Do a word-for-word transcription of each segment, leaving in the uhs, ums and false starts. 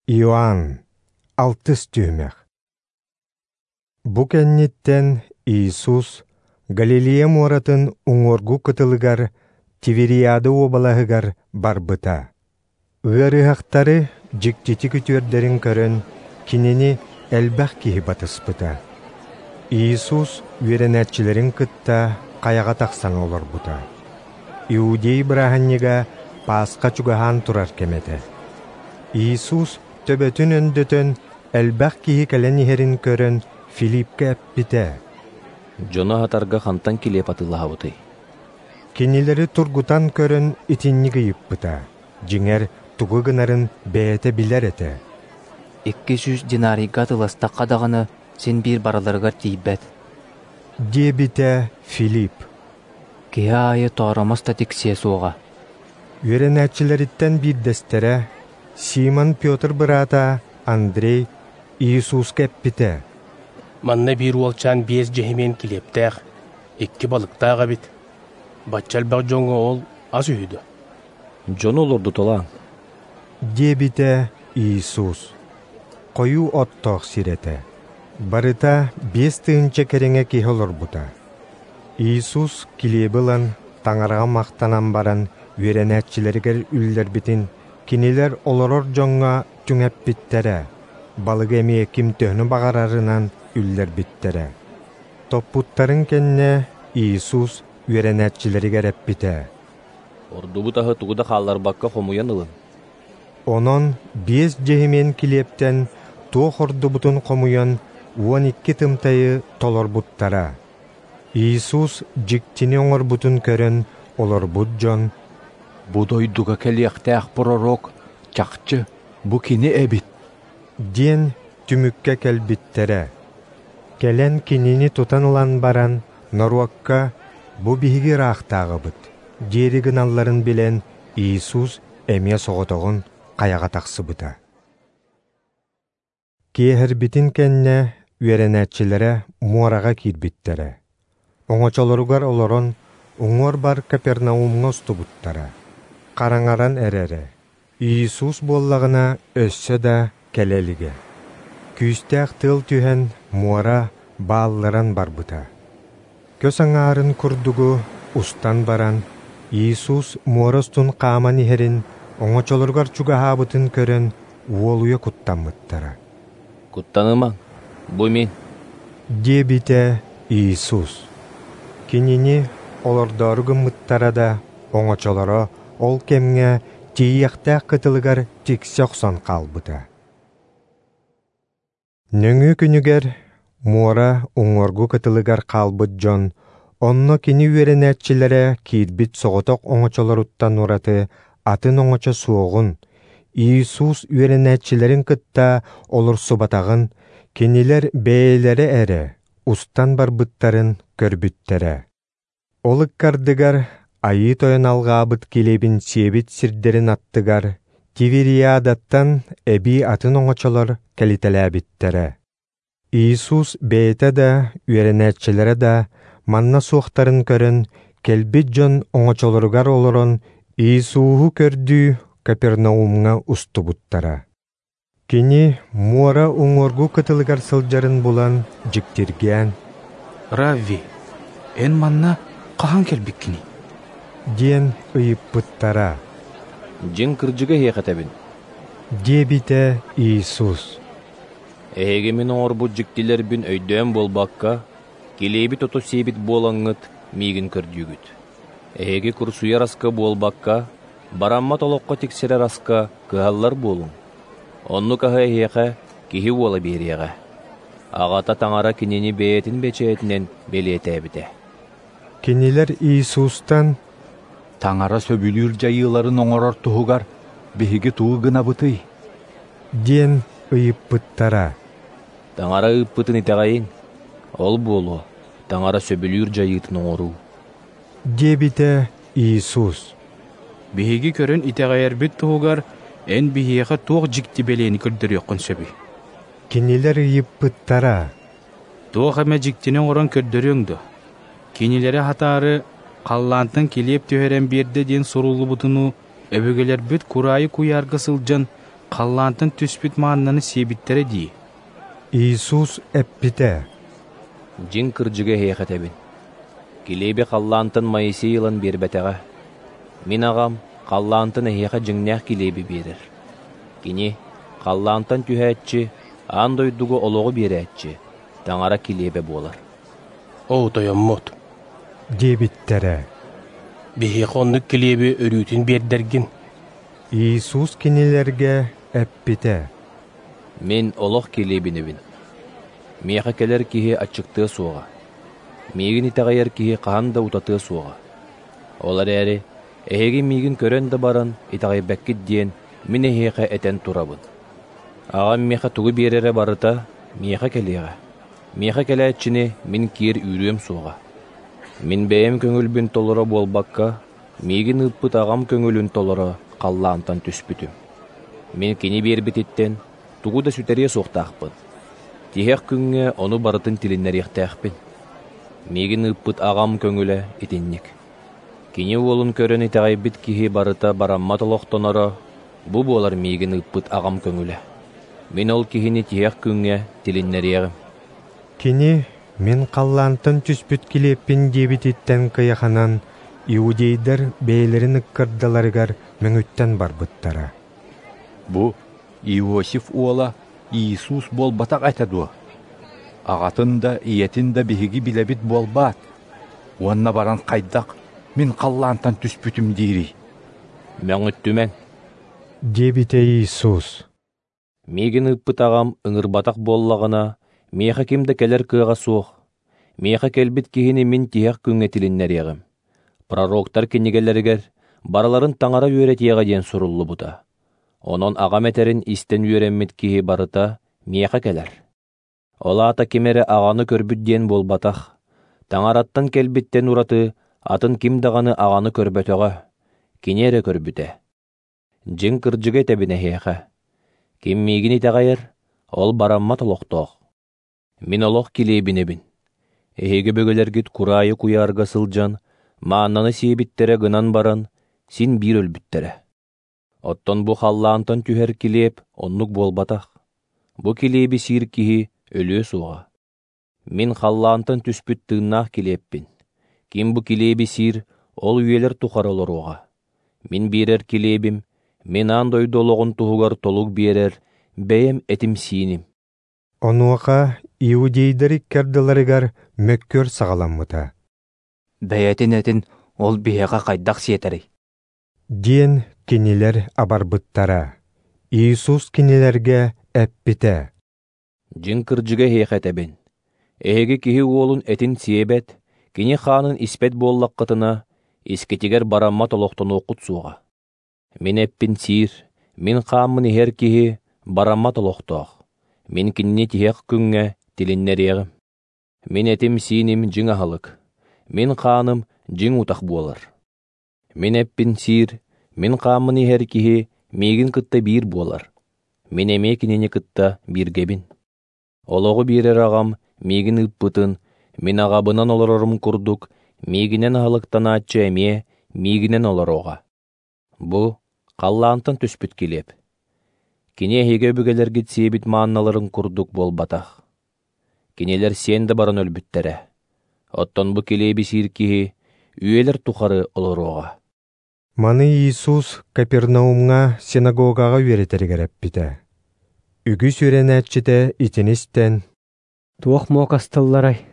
Иоанн, алтыс түймек. Бу кенниттен Иисус Галилея моратын уңоргу кытылыгар Тивериады обалahыгар барбыта. Ыарыхактары жиктити күтүөрдерин көрөн кинени элбах киһи батыспыта. Иисус үеренәтчилерин кытта каяга таксан олорбута. Иудей быраханньыга Пасха чугахан турар кемете. Иисус төбөтүн өндөтөн элбах киһи кэлэн иһэрин көрөн Филиппке эппите. Жона хатарга хантан килеп атылаһабыты. Кинилери тургутан көрөн итинни гыйыппыта. Жиңер тугу гынарын бээте билер эте. Икки жүз динарийга тыласта кадаганы сен бир бараларга тийбет. Дебите Филипп. Кия айы торомоста тиксие суога. Үеренәтчилериттен бир дестере Симон Петр бырата Андрей Иисус кеппите. Манна бир уолчан биес жехимен килептех, икки балыктаага бит. Баччал баг жоңго ол аз үйдү. Жон олорду толаң. Дебите Иисус. Кою оттоқ сирете. Барыта бес тыынча кереңе киһи олорбута. Иисус килебылан таңарга мактанан баран үеренәтчилергер үллер битин кинилер олорор жоңга түңеп биттере. Балык эмие ким төхнү багарарынан үллер биттере. Топпуттарын кенне Иисус үеренәтчилеригер эппите. Ордубу тахы тугуда халлар бакка хомуян ылын. Онон бес жехимен килептен туох ордубутун комуян он икки тымтайы толорбуттара. Иисус жиктини оңорбутун көрөн олорбут жон. Будойдуга келиэхтээх пророк, чакчы, бу кини эбит. Ден түмүкке келбиттере. Келен кинини тутан ылан баран, Норуакка бу биһиги раахтаагыбыт. Деригин алларын билен Иисус эмие соҕотоҕун каяга таксыбыта. Киэһэрбитин кэнне үеренәтчилere муарага киирбиттере. Оҥочолоругар олорон уҥуор бар Капернаумга устубуттара. Караңаран эрере. Иисус буоллагына өссө да келелиге. Күүстээх тыл түһэн муара баалларан барбыта. Көс аңаарын курдугу устан баран Иисус муаростун кааман иһэрин оҥочолоругар чугаһаабытын көрөн уолуя куттаммыттара. Куттанымаң, бу мен. Дебите Иисус. Кинини олордору гыммыттара да оҥочолоро ол кемге тиийэхтээх кытылыгар тиксе охсон калбыта. Нөҥү күнүгер муора уҥоргу кытылыгар калбыт дьон, онно кини үеренәтчилere киирбит соҕотох оҥочолоруттан ураты атын оҥочо суоҕун, Иисус үеренәтчилерин кытта олорсубатагын, кинилер бэйэлери эре, устан барбыттарын көрбүттере. Ол ыккардыгар айы тойон алгаабыт килебин сиэбит сирдерин аттыгар, Тивериадаттан эби атын оҥочолор кэлителээбиттере. Иисус бэйэтэ да, үеренәтчилere да манна суохтарын көрөн, келбит дьон оҥочолоругар олорон Иисууху көрдүү Капернаумга устубуттара. Кини муара уҥоргу кытылыгар сылдьарын булан жиктиргэн. Равви, эн манна кахан келбиккини? Диэн ыйыппыттара. Жин кырдьыга хиэхэтэбин. Дебите Иисус. Эһеге мен оҥорбут жиктилер бин өйдөөн болбакка, килеебит ото сиэбит буолаҥҥыт миигин көрдүүгүт. Эһеге курсуя раска буолбакка, барамма толокко тиксире раска кыһаллар буолуҥ. Онну каһа эһиэхэ киһи уола биэриэҕэ. Аҕата таҥара кинини бэйэтин бэчээтинэн белиэтээбите. Кинилер Иисустан Таңара сөбүлүүр жайыыларын оҥорор туһугар биһиги туу гынабытый. диэн ыйыппыттара. Таҥара ыппытын итэҕэйиҥ, ол буолуо, таҥара сөбүлүүр жайыытын оҥоруу. Дебите Иисус. Биһиги көрөн итэҕэйэрбит туһугар эн биһиэхэ туох жикти белэни көрдөрүөххүн сөбү. Кинилер ыйыппыттара. Туох эме жиктини оҥорон көрдөрүөҥдө. Кинилери хатаары қаллантын келеп төһөрен берде ден сурулубутуну өбөгелербит курайы куярга сылжан қаллантын түспіт мааннаны себіттері дей. Иисус эппите. Жин кырдьыга хейхетебин. Килеби қаллантын Моисейлан бербетеға. Мин ағам қаллантын хейха жыңнях килеби берер. Кини қаллантын түхәтчі, андойдугу олоғу берәтчі, таңара килебе болар. Оу тойоммот. Дебиттере. Бихи қоннық килеби өрүтін бердерген. Иисус кинилерге эппите. Мен олох килебинебин. Меха келер кихи ачыктыы суға. Мегин итағайыр кихи қаһан да утатыы суға. Олар әрі, эһеги мигин көрөн да баран, итағай бәккит диен, мен эһеға этен турабын. Ағам меха тугу берере барыта, меха келеға. Меха келәтчіне мен киер үйрем суға. Мен бәйем көңілбін толыра болбаққа, мегин ыппыт ағам көңілін толыра қаллаантан түспүтүм. Мен кені бербететтен, тугу да сүтере соқтақпын. Тихек күнге оны барытын тилиннер ехтәқпін. Мегин ыппыт ағам көңілі етіннік. Кені олын көрін итағай бит кихи барыта бараммат олықтонара, бұ болар мегин ыппыт ағам көңілі. Мен ол кихини тихек күнге тилиннер егім. Кини мен қаллантын түспүт килеппин дебититтен кыяханан иудейдер бейлерин ыккырдаларыгар мөңүттен барбыттара. Бу Иосиф уола Иисус болбатак айтаду. Агатын да иетин да биһиги билебит болбат. Уанна баран кайдак мен қаллантан түспүтүм дири. Мөңүттүмен. Дебите Иисус. Мегин ыппыт ағам ыңырбатақ боллағына, меха кимде келер кыға суох. Меха келбит кихини мен тиях күнге тилиннер егім. Пророктар кенегелерігер, бараларын таңара үйрет еға ден суруллу бұта. Онон ағам этерин истен үйреммит кихи барыта, меха келер. Ола ата кемері ағаны көрбіт ден болбатақ. Таңараттан келбиттен ураты, атын кимдағаны ағаны көрбөтөға. Кенере көрбіте. Жин кыржыға тебіне хеха. Ким мегин итағайыр, ол бараммат олоқтоқ. Мен олоқ килебинебин. Эһеге бөгөлергит курайы куярга сылжан, мааннаны сейбиттере гынан баран, син бир өлбүттере. Оттон бу халлаантан түһер килеп, оннук болбатақ. Бу килеби сир кихи өлүө суға. Мен халлаантан түспүт тыыннаах килеппин. Ким бу килеби сир, ол үйелер тухар олоруға. Мен берер килебим, мен андой дологун туһугар толуг берер, бэйем этим сииним. Онуақа иудейдер иккердаларыгар мөккөр сағаламмыта. Бәйәтин этин ол биһиға кайдак сиетери. Диен кинилер абарбыттара. Иисус кинилерге эппите. Жин кыржыга хейхетебин. Эһеги киһи уолун этин сиебет, кини хаанын испет боллаққытына, искетигер бараммат олоқтон оқут суға. Мен эппин сир, мен хаамын ихер киһи бараммат олоқтоқ. Мен кинни тиһек күнге тилиннер егім. Мен этим сииним жиң ахалык. Мен хааным жиң утақ буолар. Мен эппин сир, мен хаамын ихер киһи мегин кытта бир буолар. Мен эме кинини кытта биргебин. Олоғу бирер ағам мегин ыппытын, мен ағабынан олорорум курдук, мегинен ахалыктан атчы эме мегинен олороға. Бу қаллаантан түспүт килеп. Кине хеге бүгелергит себит маанналарын курдук болбатах. Кинелер сен да баран өлбүттере. Оттон бу килеби сир кихи үйелер тухары олороға. Маны Иисус Капернаумга синагогага үйретеригер эппите. Үгүс үйренәтчите итинистен. Туох мокастылларай.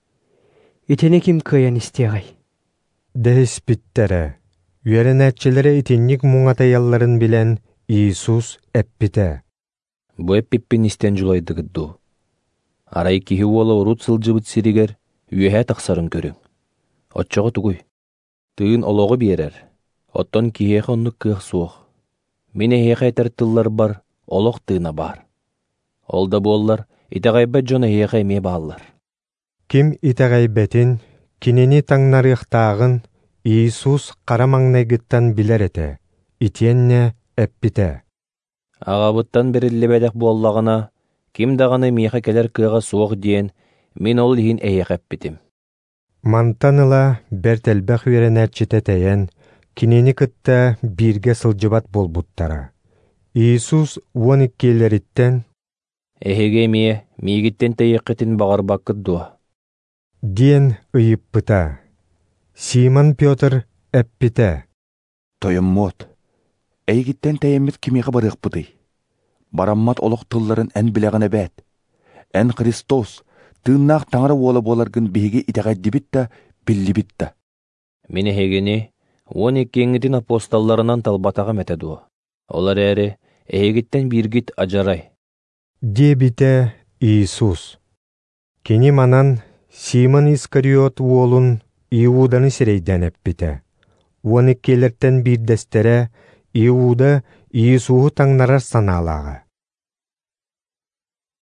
Итини ким кыян истегай. Дәһиспиттере. Үйренәтчилere итинник муңатаялларын билен Иисус эппите. Бу эппиппин истен жулайды гыдду. Арай кихи уола урут сылжыбыт сиригер үйэхэ тахсарын көрүң. Отчоҕо тугуй. Тыын олоҕо биэрер. Оттон киһиэхэ оннук кыах суох. Мен эһиэхэ этертыллар бар, олох тыына бар. Олда буоллар, итаҕайбат дьон эһиэхэ эмиэ бааллар. Ким итаҕайбэтин, кинини таңнарыахтаагын Иисус карамаңнайгыттан билер эте. Итиенне эппите. Агабыттан бериллебелек буоллагына, ким даганы миэхэ келер кыаҕа суох диэн, мен ол иһин эһиэхэ эппитим. Мантаныла бертелбэх үйренәтчите тейен, кинини кытта бирге сылжыбат болбуттара. Иисус уон иккиэлэриттэн Эһиге мие миигиттен тайыққытын бағарбаққыт дуа. диэн ыйыппыта. Симон Петр эппите. Тойыммот. Эйгиттен тайыммит кимиға барықпыдый. Бараммат олық тылларын ән біләғіне бәт. Ән Христос тыыннақ таңыры олы боларгын биһиги итәғәддибитта, биллибитта. Мен эһигини он иккиңитин апостолларынан талбатаға мәтә дуа. Олар әрі эһигиттен биргит ажарай. Дебите Иисус. Кини манан Симон Искариот уолун Иуданы сирейден эппите. Уон иккиэлэртэн биирдэстерэ Иуда Иисуху таңнарар санаалаға.